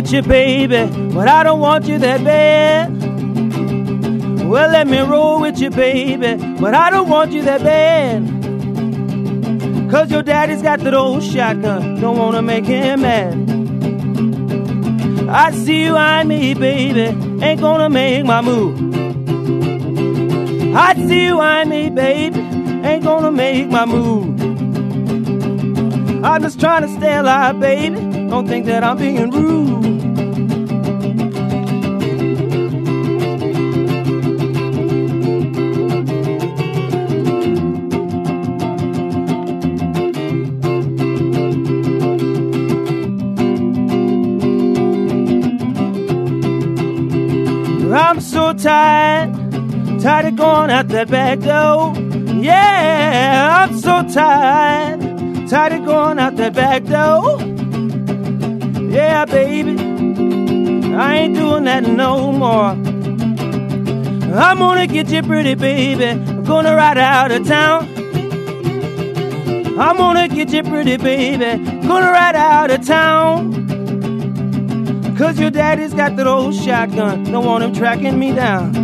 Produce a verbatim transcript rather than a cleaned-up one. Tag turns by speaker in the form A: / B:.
A: with you, baby, but I don't want you that bad. Well, let me roll with you, baby, but I don't want you that bad. Cause your daddy's got that old shotgun, don't wanna make him mad. I see you eyeing me, baby, ain't gonna make my move. I see you eyeing me, baby, ain't gonna make my move. I'm just trying to stay alive, baby, don't think that I'm being rude. I'm so tired, tired of going out that back door. Yeah, I'm so tired, tired of going out that back door. Yeah, baby, I ain't doing that no more. I'm gonna get you pretty, baby, I'm gonna ride out of town. I'm gonna get you pretty, baby, gonna ride out of town. Cause your daddy's got that old shotgun, don't want him tracking me down.